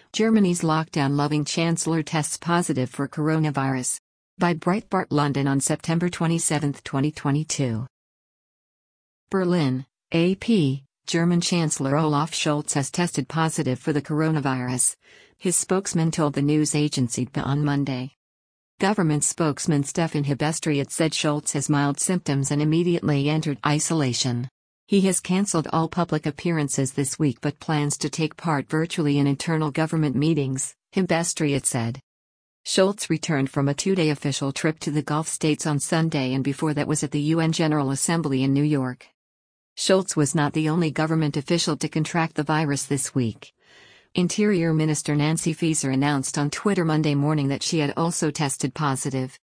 Germany's lockdown-loving chancellor tests positive for coronavirus. By Breitbart London on September 27, 2022. Berlin, AP, German Chancellor Olaf Scholz has tested positive for the coronavirus, his spokesman told the news agency BA on Monday. Government spokesman Stefan Hebestreit said Scholz has mild symptoms and immediately entered isolation. He has cancelled all public appearances this week but plans to take part virtually in internal government meetings, Hebestreit said. Scholz returned from a two-day official trip to the Gulf states on Sunday and before that was at the UN General Assembly in New York. Scholz was not the only government official to contract the virus this week. Interior Minister Nancy Faeser announced on Twitter Monday morning that she had also tested positive.